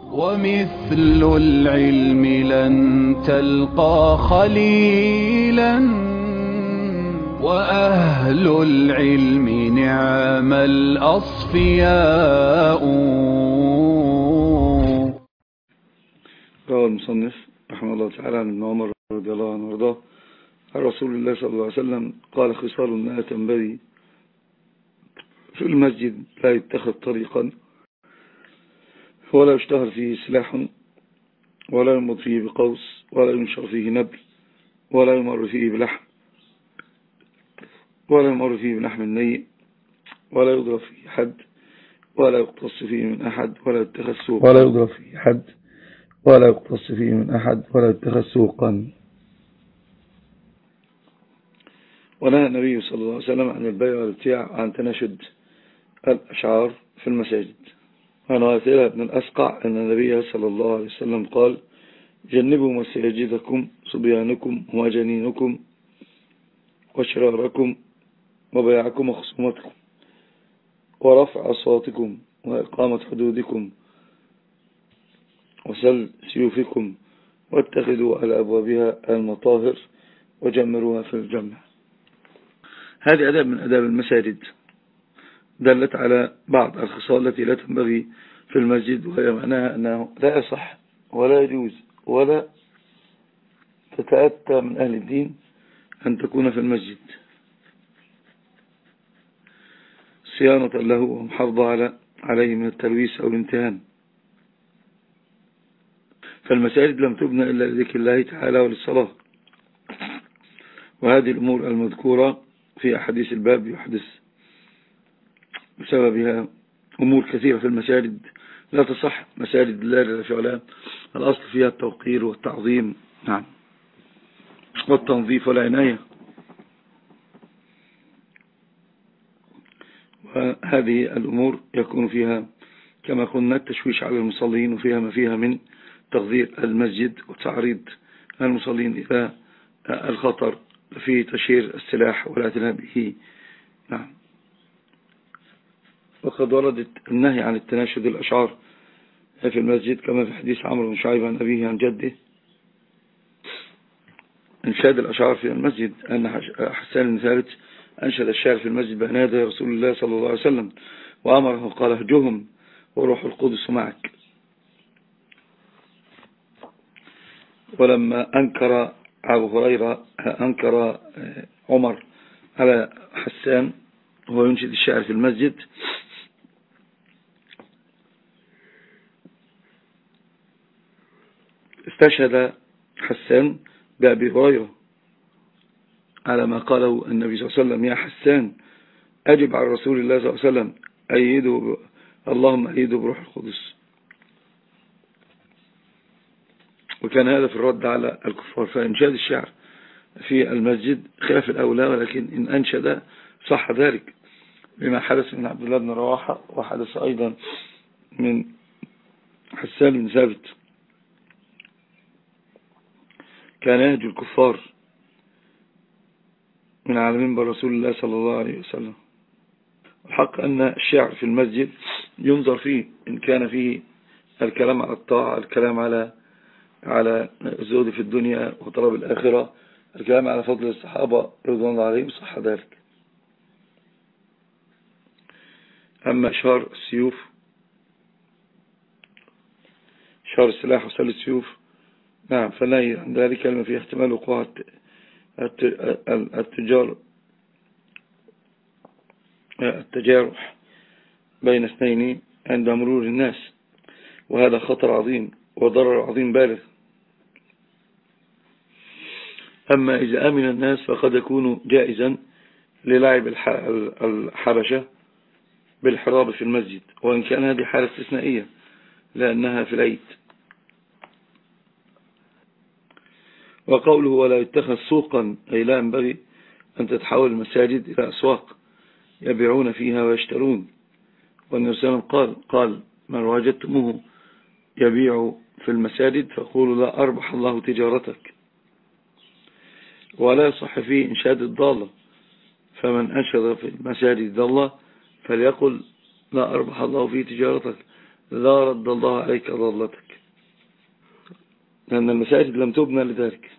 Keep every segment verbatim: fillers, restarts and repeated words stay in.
ومثل العلم لن تلقى خليلا وأهل العلم نعم الأصفياء. قال المصنف رحمه الله تعالى عن ابن عمر رضي الله عنه وارضاه عن رسول الله صلى الله عليه وسلم قال: خصال لا تنبغي في المسجد: لا يتخذ طريقا، ولا يشتهر فيه سلاح، ولا يمض فيه بقوس، ولا ينشر فيه نبل، ولا يمر فيه بلحم، ولا يمر فيه بلحم النيء، ولا يضرب فيه حد، ولا يقتص فيه من أحد، ولا يتخذ سوقا ولا يضرب فيه حد ولا يقتص فيه من أحد ولا يتخذ سوقا. ونهى النبي صلى الله عليه وسلم عن البيع والابتياع وعن تناشد الأشعار في المساجد. عن عائشة بن الأسقع أن النبي صلى الله عليه وسلم قال: جنبوا مساجدكم صبيانكم ومجانينكم وشراركم وبيعكم وخصومتكم ورفع أصواتكم وإقامة حدودكم وسل سيوفكم واتخذوا على أبوابها المطاهر وجمروها في الجمع. هذه أداب من أداب المساجد دلت على بعض الخصال التي لا تنبغي في المسجد، وهي معناها أنه لا يصح ولا يجوز ولا تتأتى من أهل الدين أن تكون في المسجد، صيانة له ومحافظة على عليه من التلويث أو الامتهان. فالمساجد لم تبنى إلا لذكر الله تعالى وللصلاة، وهذه الأمور المذكورة في أحاديث الباب يحدث بسببها أمور كثيرة في المساجد لا تصح. مساجد الله جل في علاه الأصل فيها التوقير والتعظيم، نعم، والتنظيف والعناية، وهذه الأمور يكون فيها كما قلنا التشويش على المصلين، وفيها ما فيها من تغذير المسجد وتعريض المصلين إلى الخطر في تشهير السلاح والاعتناء به، نعم. وقد وردت النهي عن التناشد الأشعار في المسجد كما في حديث عمرو بن شعيب عن أبيه عن جده. انشاد الأشعار في المسجد أن حسان بن ثابت أنشد الشعر في المسجد بين يدي رسول الله صلى الله عليه وسلم وأمره قال: اهجهم وروح القدس معك. ولما أنكر أبو هريرة أنكر عمر على حسان وهو ينشد الشعر في المسجد، استشهد حسان بأبي هريرة على ما قاله النبي صلى الله عليه وسلم: يا حسان أجب على رسول الله صلى الله عليه وسلم، أيده اللهم أيده بروح القدس. وكان هذا في الرد على الكفار. فإنشاد الشعر في المسجد خلاف الأولى، ولكن إن أنشد صح ذلك بما حدث من عبد الله بن رواحة وحدث أيضا من حسان بن ثابت. كان يهجو الكفار من على منبر رسول الله صلى الله عليه وسلم. الحق أن الشعر في المسجد ينظر فيه إن كان فيه الكلام على الطاعة، الكلام على على الزهد في الدنيا وطلب الآخرة، الكلام على فضل الصحابة رضوان الله عليهم، صح ذلك. أما إشهار السيوف، إشهار السلاح وسل السيوف، نعم، فنهي عن ذلك لما فيه احتمال وقوع التجار التجارح بين اثنين عند مرور الناس، وهذا خطر عظيم وضرر عظيم بالغ. أما إذا أمن الناس فقد يكون جائزا للعب الحبشة بالحراب في المسجد، وإن كان هذه حالة استثنائية لأنها في العيد. وقوله ولا يتخذ سوقا، أي لا ينبغي أن تتحول المساجد إلى أسواق يبيعون فيها ويشترون. والنبي صلى الله عليه وسلم قال قال من وجدتموه يبيع في المساجد فقولوا لا أربح الله تجارتك. ولا يصح فيه إنشاد الضالة، فمن أنشد في المساجد ضالة فليقل لا أربح الله في تجارتك، لا رد الله عليك ضالتك، لأن المساجد لم تبنى لذلك،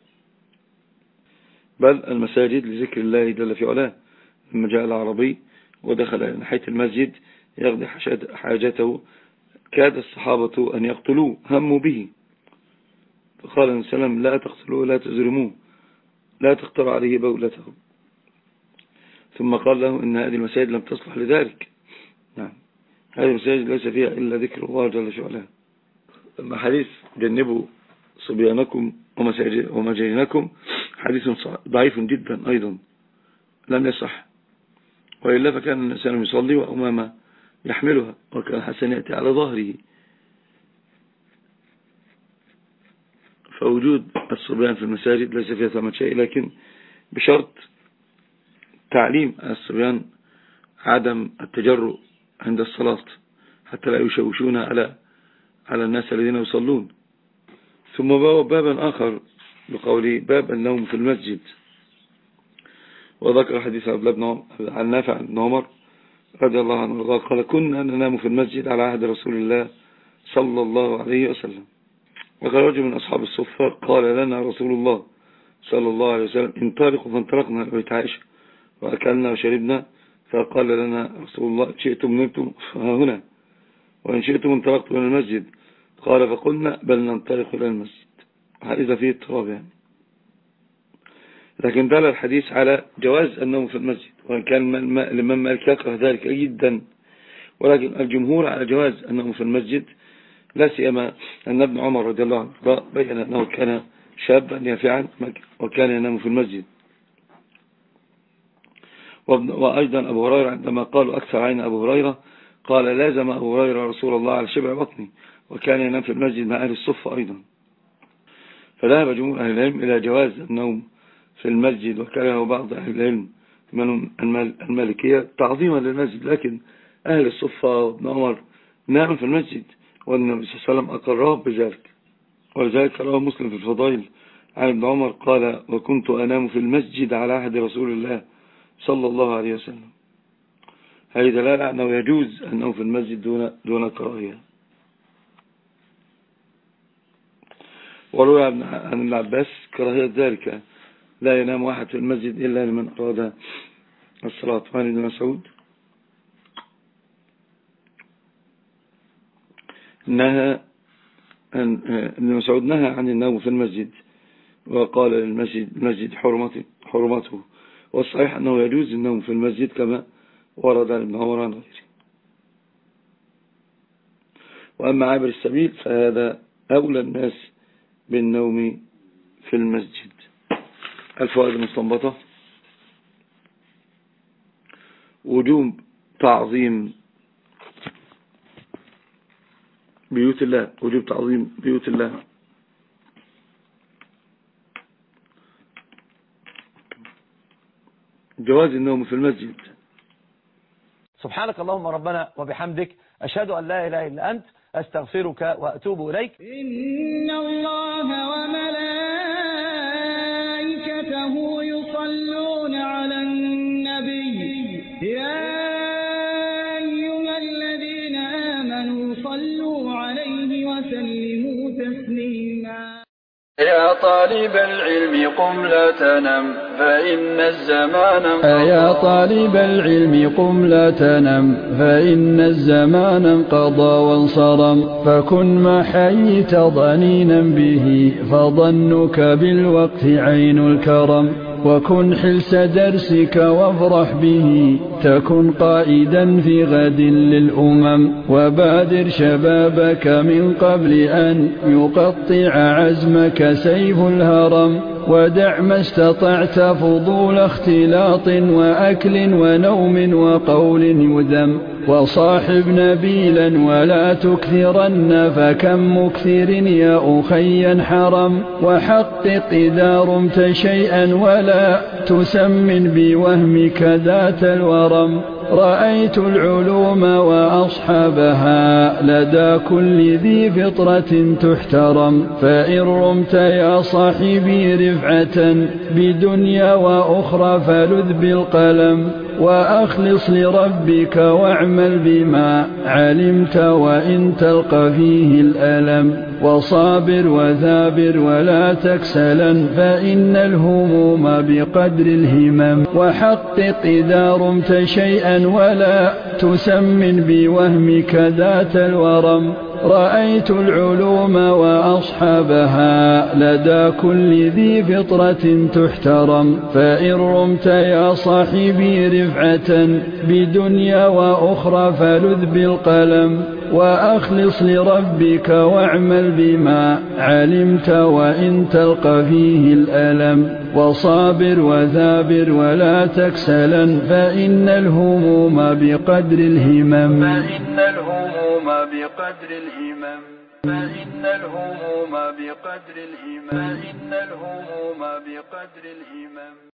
بل المساجد لذكر الله جل في علاه. لما جاء العربي ودخل إلى ناحية المسجد يقضي حاجته كاد الصحابة أن يقتلوه، هموا به، فقال النبي صلى الله عليه وسلم لا تقتلوه لا تزرموه لا تقطر عليه بولته. ثم قال له إن هذه المساجد لم تصلح لذلك. نعم، هذه المساجد ليس فيها إلا ذكر الله جل في علاه. أما حديث جنبوا صبيانكم ومجانينكم حديث ضعيف جدا أيضا لم يصح، وإلا فكان الإنسان يصلي وأمامه يحملها، وكان حسن يأتي على ظهره. فوجود الصبيان في المساجد ليس فيها ثمة شيء، لكن بشرط تعليم الصبيان عدم التجرؤ عند الصلاة حتى لا يشوشون على على الناس الذين يصلون. ثم بابا آخر بقوله باب النوم في المسجد، وذكر حديث عن نافع بن عمر رضي الله عنه وارضاه قال كنا ننام في المسجد على عهد رسول الله صلى الله عليه وسلم. وقال رجل من أصحاب الصفة قال لنا رسول الله صلى الله عليه وسلم انطلقوا، فانطلقنا لبيت عائشة وأكلنا وشربنا، فقال لنا رسول الله إن شئتم نمتم هنا وإن شئتم انطلقتم إلى المسجد. قال فقلنا بل ننطلق إلى المسجد. هذا فيه اضطراب يعني، لكن دل الحديث على جواز النوم في المسجد، وإن كان الإمام مالك يكره ذلك جدا، ولكن الجمهور على جواز النوم في المسجد، لا سيما أن ابن عمر رضي الله عنه بين أنه كان شابا يافعا وكان ينام في المسجد. وأيضا أبو هريرة عندما قالوا أكثر عين أبو هريرة قال لازم أبو هريرة رسول الله على شبع بطني، وكان ينام في المسجد مع أهل الصفة أيضا. فذهب جمهور أهل العلم إلى جواز النوم في المسجد، وكره بعض أهل العلم من المالكية تعظيما للمسجد، لكن أهل الصفة وابن عمر نام في المسجد، والنبي صلى الله عليه وسلم أقراه بذلك. ولذلك رواه مسلم في الفضائل عن ابن عمر قال وكنت أنام في المسجد على عهد رسول الله صلى الله عليه وسلم. هذه دلالة أنه يجوز النوم في المسجد دون دون كراهية. وروى عن ابن عباس كراهية ذلك، لا ينام واحد في المسجد إلا لمن أراد الصلاة. وعن ابن مسعود نهى ابن مسعود نهى عن النوم في المسجد، وقال للمسجد المسجد حرمته حرمته والصحيح أنه يجوز النوم في المسجد كما ورد عن ابن عمر عن غيره. وأما عابر السبيل فهذا أولى الناس بالنوم في المسجد. الفوائد المستنبطة: وجوب تعظيم بيوت الله، وجوب تعظيم بيوت الله، جواز النوم في المسجد. سبحانك اللهم ربنا وبحمدك، أشهد أن لا إله إلا أنت، أستغفرك وأتوب إليك. إن الله وملائكته يصلون على النبي يا أيها الذين آمنوا صلوا عليه وسلموا تسليما. يا طالب العلم قم لا تنم فإن الزمان انقضى. يا طالب العلم قم لا تنم فإن الزمان انقضى وانصرم، فكن ما حييت ضنينا به فظنك بالوقت عين الكرم، وكن حلس درسك وافرح به تكن قائدا في غد للأمم، وبادر شبابك من قبل أن يقطع عزمك سيف الهرم، ودع ما استطعت فضول اختلاط وأكل ونوم وقول يذم، وصاحب نبيلا ولا تكثرن فكم مكثر يا أخي حرم، وحقق إذا رمت شيئا ولا تسمن بوهمك ذات الورم، رأيت العلوم وأصحابها لدى كل ذي فطرة تحترم، فإن رمت يا صاحبي رفعة بدنيا وأخرى فلذ بالقلم. وأخلص لربك واعمل بما علمت وإن تلقى فيه الألم وصابر وثابر ولا تكسلا فإن الهموم بقدر الهمم وحقق إذا رمت شيئا ولا تسمن بوهمك ذات الورم رأيت العلوم وأصحابها لدى كل ذي فطرة تحترم فإن رمت يا صاحبي رفعة بدنيا وأخرى فلذ بالقلم وأخلص لربك واعمل بما علمت وإن تلقى فيه الألم وصابر وثابر ولا تكسلا فإن الهموم بقدر الهمم فإن الهموم بقدر الهمم فإن الهموم بقدر الهمم فإن الهموم بقدر الهمم